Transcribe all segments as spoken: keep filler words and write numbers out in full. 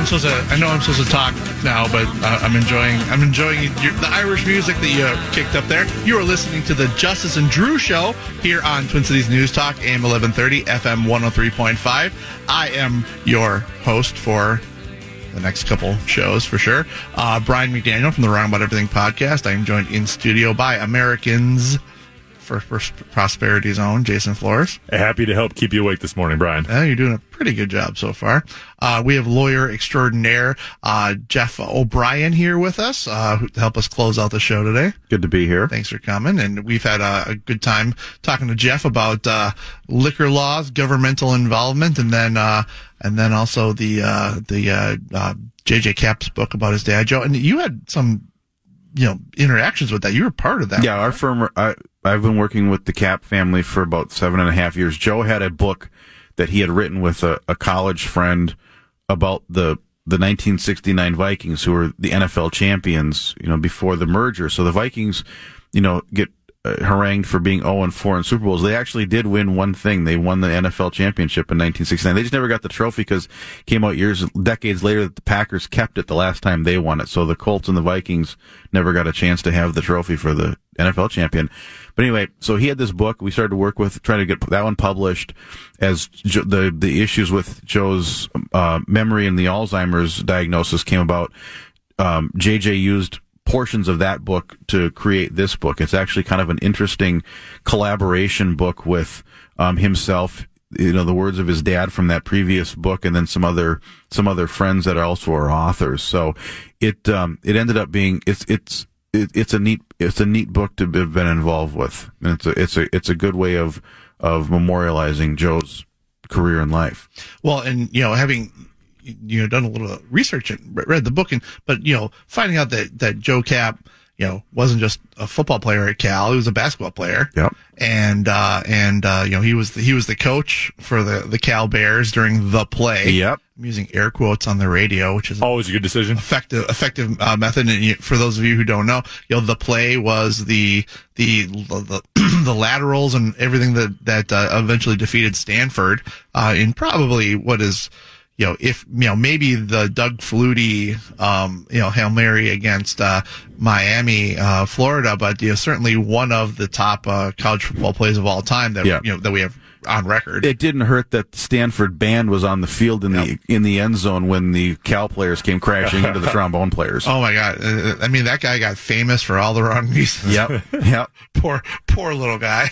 I'm supposed to. I know I'm supposed to talk now, but uh, I'm enjoying. I'm enjoying your, the Irish music that you uh, kicked up there. You are listening to the Justice and Drew Show here on Twin Cities News Talk, A M eleven thirty, F M one oh three point five. I am your host for the next couple shows for sure. Uh, Brian McDaniel from the Wrong About Everything podcast. I am joined in studio by Americans for, for Prosperity's own Jason Flores. Happy to help keep you awake this morning, Brian. Uh, you're doing a pretty good job so far. Uh, we have lawyer extraordinaire uh, Jeff O'Brien here with us uh, to help us close out the show today. Good to be here. Thanks for coming. And we've had a, a good time talking to Jeff about uh, liquor laws, governmental involvement, and then uh, and then also the uh, the uh, uh, J J Cap's book about his dad, Joe. And you had some, you know, interactions with that. You were part of that. Yeah, our firm. I, I've been working with the Cap family for about seven and a half years. Joe had a book that he had written with a, a college friend about the the nineteen sixty-nine Vikings, who were the N F L champions, you know, before the merger. So the Vikings, you know, get uh, harangued for being oh and four in Super Bowls. They actually did win one thing. They won the N F L championship in nineteen sixty-nine. They just never got the trophy because it came out years, decades later that the Packers kept it the last time they won it. So the Colts and the Vikings never got a chance to have the trophy for the N F L champion. But anyway, so he had this book. We started to work with, trying to get that one published as jo- the the issues with Joe's uh, memory and the Alzheimer's diagnosis came about. Um, J J used portions of that book to create this book. It's actually kind of an interesting collaboration book with um, himself, you know, the words of his dad from that previous book, and then some other some other friends that are also are authors. So it um, it ended up being it's it's. It's a neat, it's a neat book to have been involved with, and it's a, it's a, it's a good way of, of memorializing Joe's career in life. Well, and you know, having you know done a little research and read the book, and but you know, finding out that that Joe Cap, you know, wasn't just a football player at Cal; he was a basketball player. Yep. And uh, and uh, you know, he was the, he was the coach for the the Cal Bears during the play. Yep. I'm using air quotes on the radio, which is always a good decision. Effective, effective uh, method. And you, for those of you who don't know, you know, the play was the the the, the laterals and everything that that uh, eventually defeated Stanford uh, in probably what is, you know, if you know maybe the Doug Flutie, um, you know, Hail Mary against uh, Miami, uh, Florida, but you know, certainly one of the top uh, college football plays of all time that yeah. you know that we have on record. It didn't hurt that the Stanford band was on the field in yep. the in the end zone when the Cal players came crashing into the trombone players. Oh my God! Uh, I mean, that guy got famous for all the wrong reasons. Yep, yep. poor, poor little guy.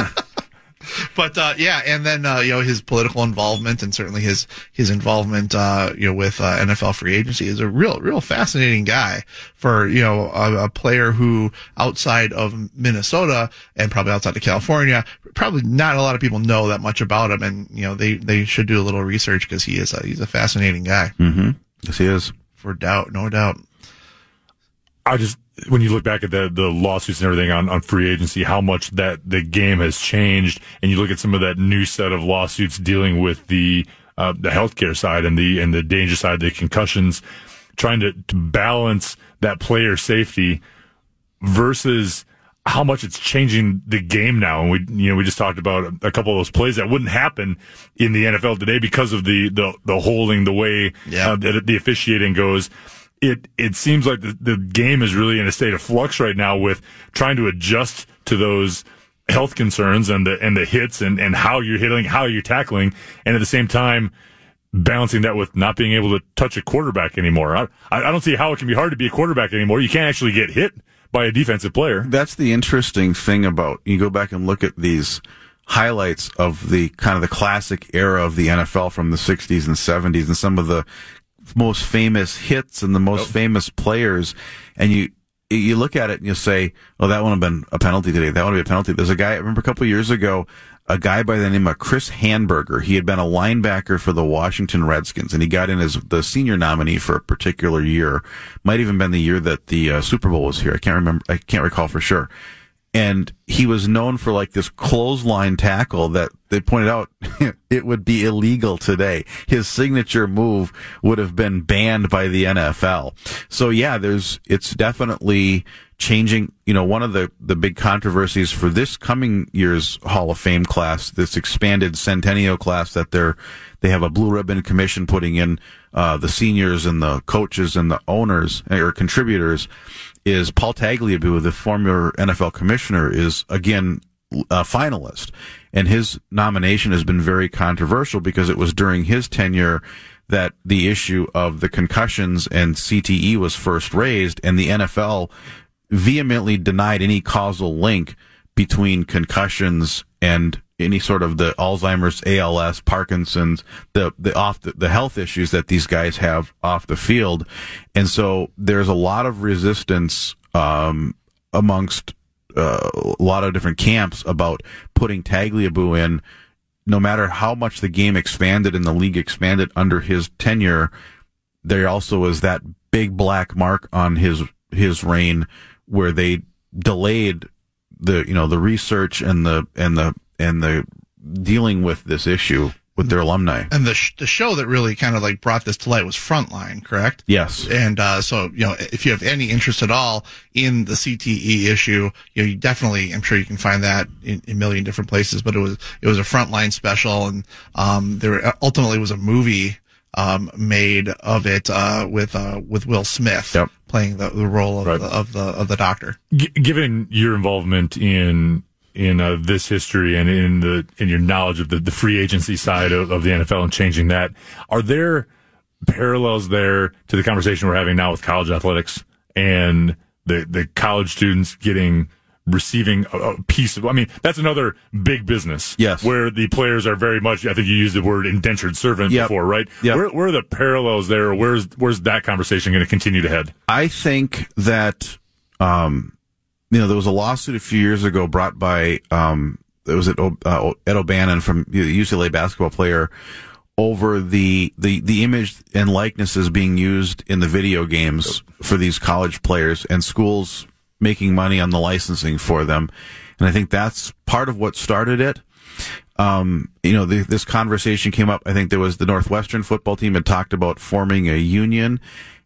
But uh, yeah, and then uh, you know his political involvement and certainly his his involvement uh, you know with uh, N F L free agency is a real real fascinating guy for you know a, a player who outside of Minnesota and probably outside of California, probably not a lot of people know that much about him, and you know they, they should do a little research because he is a, he's a fascinating guy. Mm-hmm. Yes, he is, for doubt, no doubt. I just, when you look back at the, the lawsuits and everything on, on free agency, how much that the game has changed, and you look at some of that new set of lawsuits dealing with the uh, the healthcare side and the and the danger side, the concussions, trying to, to balance that player safety versus how much it's changing the game now. And we, you know, we just talked about a couple of those plays that wouldn't happen in the N F L today because of the the, the holding, the way yeah. uh, the, the officiating goes. It it seems like the, the game is really in a state of flux right now with trying to adjust to those health concerns and the and the hits and, and how you're hitting, how you're tackling, and at the same time balancing that with not being able to touch a quarterback anymore. I, I don't see how it can be hard to be a quarterback anymore. You can't actually get hit by a defensive player. That's the interesting thing about, you go back and look at these highlights of the kind of the classic era of the N F L from the sixties and seventies and some of the most famous hits and the most Nope. famous players, and you you look at it and you say, oh, that would have been a penalty today. That would be a penalty. There's a guy, I remember a couple of years ago, a guy by the name of Chris Hanburger. He had been a linebacker for the Washington Redskins, and he got in as the senior nominee for a particular year. Might even been the year that the uh, Super Bowl was here. I can't remember. I can't recall for sure. And he was known for like this clothesline tackle that they pointed out it would be illegal today. His signature move would have been banned by the N F L. So yeah, there's, it's definitely changing, you know, one of the, the big controversies for this coming year's Hall of Fame class, this expanded Centennial class that they're, they have a blue ribbon commission putting in, uh, the seniors and the coaches and the owners or contributors, is Paul Tagliabue, the former N F L commissioner, is again a finalist. And his nomination has been very controversial because it was during his tenure that the issue of the concussions and C T E was first raised, and the N F L vehemently denied any causal link between concussions and any sort of the Alzheimer's, A L S, Parkinson's, the the off the, the health issues that these guys have off the field. And so there's a lot of resistance um, amongst uh, a lot of different camps about putting Tagliabue in. No matter how much the game expanded and the league expanded under his tenure, there also is that big black mark on his his reign where they delayed the you know the research and the and the and the dealing with this issue with their alumni. And the sh- the show that really kind of like brought this to light was Frontline, correct? Yes. And uh, so you know, if you have any interest at all in the C T E issue, you know, you definitely, I'm sure you can find that in, in a million different places. But it was it was a Frontline special, and um, there ultimately was a movie um, made of it uh, with uh, with Will Smith yep. playing the, the role of, right. the, of the of the doctor. G- given your involvement in in uh, this history and in the in your knowledge of the, the free agency side of, of the N F L and changing that, are there parallels there to the conversation we're having now with college athletics and the the college students getting receiving a, a piece of, I mean, that's another big business. Yes. Where the players are very much, I think you used the word indentured servant yep. before, right? Yep. Where, where are the parallels there? Where's, where's that conversation going to continue to head? I think that, um, you know, there was a lawsuit a few years ago brought by, um, it was at, uh, Ed O'Bannon from the U C L A basketball player over the, the, the image and likenesses being used in the video games for these college players and schools making money on the licensing for them. And I think that's part of what started it. Um, you know, the, this conversation came up. I think there was the Northwestern football team had talked about forming a union.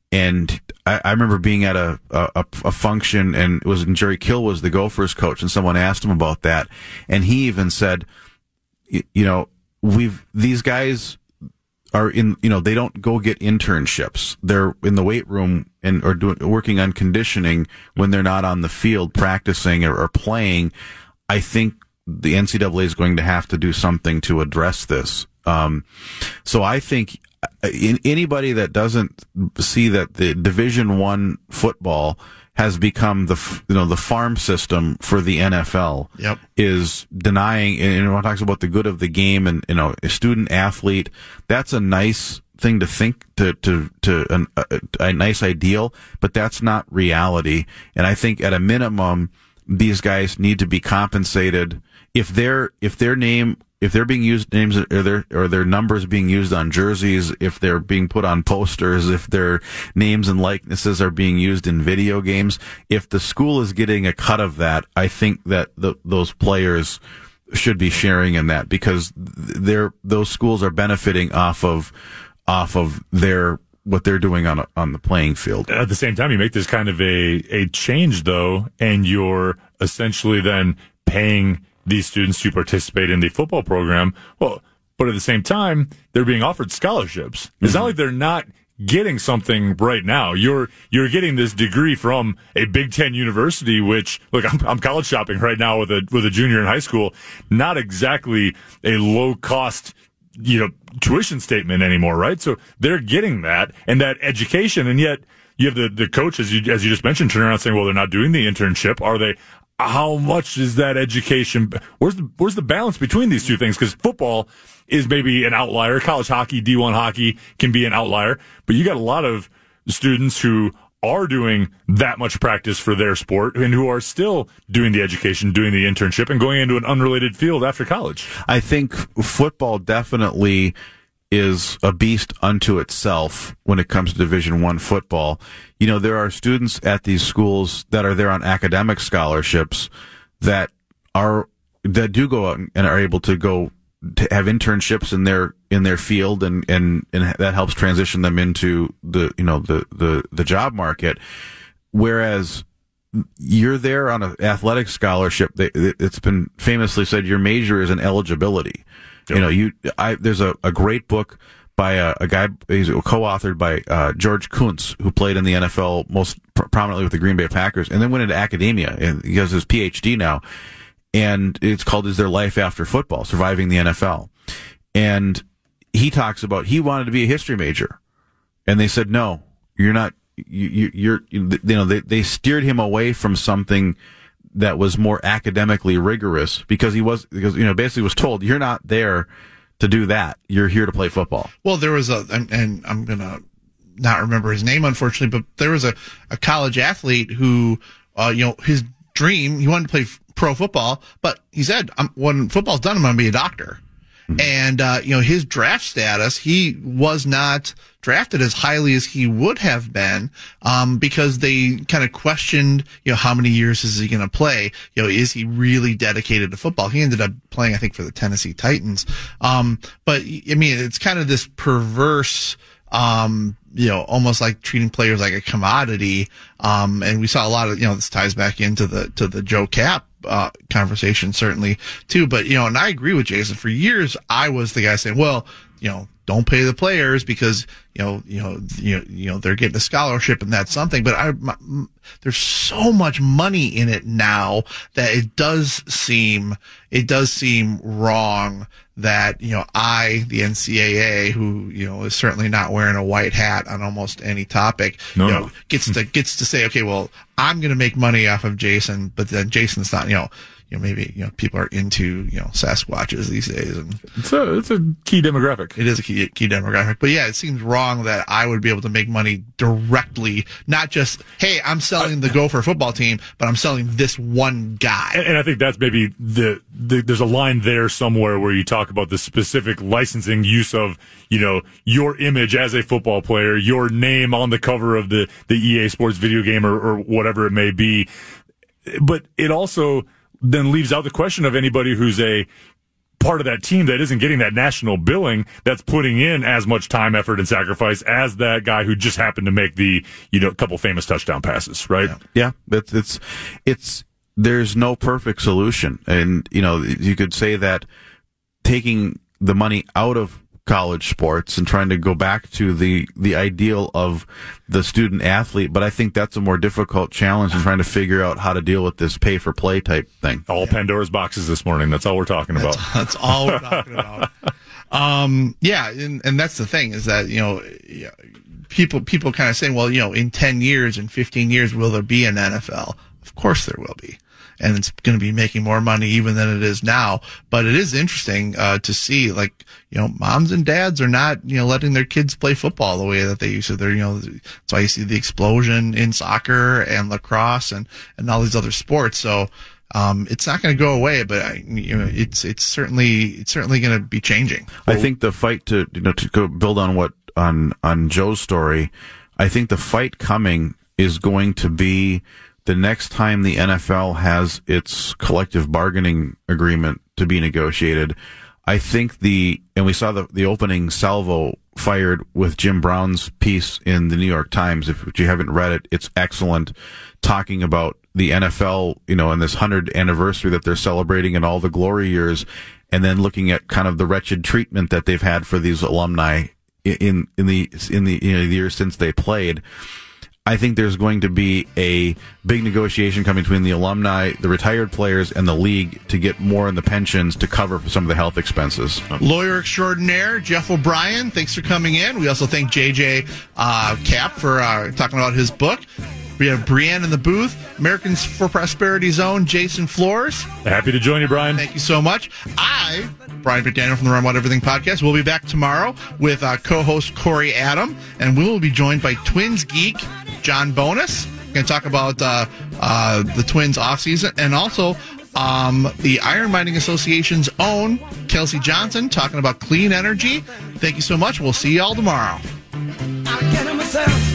And I, I remember being at a, a, a function, and it was and Jerry Kill was the Gophers coach, and someone asked him about that. And he even said, you, you know, we've, these guys are in, you know, they don't go get internships. They're in the weight room and or doing, working on conditioning when they're not on the field practicing or, or playing. I think the N C double A is going to have to do something to address this. Um, so I think in, anybody that doesn't see that the Division One football has become the, you know, the farm system for the N F L yep. is denying, and everyone talks about the good of the game and, you know, a student athlete. That's a nice thing to think, to, to, to an, a, a nice ideal, but that's not reality. And I think at a minimum, these guys need to be compensated if their, if their name, if they're being used names or their or their numbers being used on jerseys, if they're being put on posters, if their names and likenesses are being used in video games, if the school is getting a cut of that, I think that the, those players should be sharing in that, because they're those schools are benefiting off of off of their what they're doing on on the playing field. At the same time, you make this kind of a a change though, and you're essentially then paying these students to participate in the football program. Well, but at the same time, they're being offered scholarships. It's mm-hmm. not like they're not getting something right now. You're you're getting this degree from a Big Ten university, which, look, I'm, I'm college shopping right now with a with a junior in high school. Not exactly a low cost, you know, tuition statement anymore, right? So they're getting that and that education, and yet you have the the coach, as you as you just mentioned, turn around saying, well, they're not doing the internship. Are they? How much is that education? Where's the where's the balance between these two things? Because football is maybe an outlier. College hockey, D one hockey can be an outlier. But you got a lot of students who are doing that much practice for their sport and who are still doing the education, doing the internship, and going into an unrelated field after college. I think football definitely is a beast unto itself when it comes to Division One football. You know, there are students at these schools that are there on academic scholarships that are that do go out and are able to go to have internships in their in their field, and, and, and that helps transition them into the you know the, the, the job market. Whereas you're there on an athletic scholarship. It's been famously said your major is an eligibility. Yep. You know, you I there's a, a great book by a, a guy, he's co-authored by uh, George Kuntz, who played in the N F L most pr- prominently with the Green Bay Packers, and then went into academia, and he has his P H D now, and it's called "Is There Life After Football? Surviving the N F L." And he talks about he wanted to be a history major, and they said, "No, you're not. You, you, you're you know they they steered him away from something that was more academically rigorous because he was because you know basically was told you're not there to do that. You're here to play football." Well, there was a, and, and I'm going to not remember his name, unfortunately, but there was a, a college athlete who, uh, you know, his dream, he wanted to play f- pro football, but he said, I'm, when football's done, I'm going to be a doctor. Mm-hmm. And, uh, you know, his draft status, he was not drafted as highly as he would have been, um, because they kind of questioned, you know, how many years is he going to play? You know, is he really dedicated to football? He ended up playing, I think, for the Tennessee Titans. Um, but I mean, it's kind of this perverse, um, you know, almost like treating players like a commodity. Um, and we saw a lot of, you know, this ties back into the, to the Joe Kapp, uh, conversation certainly too. But, you know, and I agree with Jason. For years, I was the guy saying, well, you know, don't pay the players because, you know, you know, you know, you know, they're getting a scholarship and that's something. But I, my, there's so much money in it now that it does seem, it does seem wrong that, you know, I, the N C double A, who, you know, is certainly not wearing a white hat on almost any topic, no. you know, gets to, gets to say, okay, well, I'm going to make money off of Jason, but then Jason's not, you know, you know, maybe, you know, people are into, you know, Sasquatches these days. And it's a, it's a key demographic. It is a key, key demographic. But yeah, it seems wrong that I would be able to make money directly, not just, hey, I'm selling the Gopher football team, but I'm selling this one guy. And, and I think that's maybe the, the, there's a line there somewhere where you talk about the specific licensing use of, you know, your image as a football player, your name on the cover of the, the E A Sports video game or, or whatever it may be. But it also then leaves out the question of anybody who's a part of that team that isn't getting that national billing, that's putting in as much time, effort, and sacrifice as that guy who just happened to make the, you know, couple famous touchdown passes, right? Yeah, it's, it's, it's, there's no perfect solution. And, you know, you could say that taking the money out of college sports and trying to go back to the the ideal of the student athlete, but I think that's a more difficult challenge in trying to figure out how to deal with this pay for play type thing. All yeah. Pandora's boxes this morning. That's all we're talking about. That's, that's all we're talking about. Um, yeah, and, and that's the thing is that, you know, people people kind of saying, well, you know, in ten years, in fifteen years, will there be an N F L? Of course there will be. And it's going to be making more money even than it is now. But it is interesting uh, to see, like, you know, moms and dads are not, you know, letting their kids play football the way that they used to. They're, you know, that's why you see the explosion in soccer and lacrosse and, and all these other sports. So, um, it's not going to go away, but I, you know, it's, it's certainly, it's certainly going to be changing. I think the fight to, you know, to go build on what, on, on Joe's story, I think the fight coming is going to be the next time the N F L has its collective bargaining agreement to be negotiated. I think the, and we saw the, the opening salvo fired with Jim Brown's piece in the New York Times. If you haven't read it, it's excellent, talking about the N F L, you know, and this hundredth anniversary that they're celebrating and all the glory years, and then looking at kind of the wretched treatment that they've had for these alumni in, in the, in the, you know, the years since they played. I think there's going to be a big negotiation coming between the alumni, the retired players, and the league to get more in the pensions to cover for some of the health expenses. Lawyer extraordinaire Jeff O'Brien, thanks for coming in. We also thank J J uh, Kapp for uh, talking about his book. We have Brienne in the booth, Americans for Prosperity's own Jason Flores. Happy to join you, Brian. Thank you so much. I, Brian McDaniel from the Run About Everything podcast, will be back tomorrow with uh, co-host Corey Adam, and we will be joined by Twins geek John Bonus. We're going to talk about uh, uh, the Twins offseason, and also um, the Iron Mining Association's own Kelsey Johnson talking about clean energy. Thank you so much. We'll see you all tomorrow. I get it myself.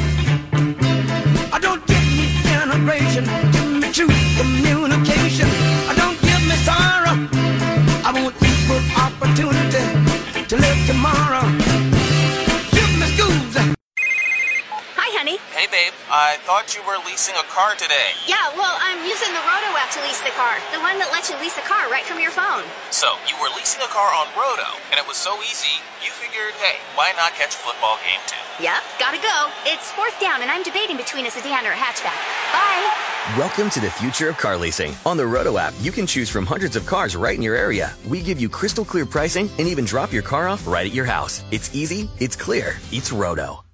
I don't give me generation, give me true communication. I don't give me sorrow. I want equal opportunity to live tomorrow. Give me schools. Hi, honey. Hey, babe. I thought you were leasing a car today. Yeah, well, I'm using the Roto app to lease the car. The one that lets you lease a car right from your phone. So, you were leasing a car on Roto, and it was so easy, you figured, hey, why not catch a football game too? Yep, gotta go. It's fourth down, and I'm debating between a sedan or a hatchback. Bye. Welcome to the future of car leasing. On the Roto app, you can choose from hundreds of cars right in your area. We give you crystal clear pricing and even drop your car off right at your house. It's easy, it's clear, it's Roto.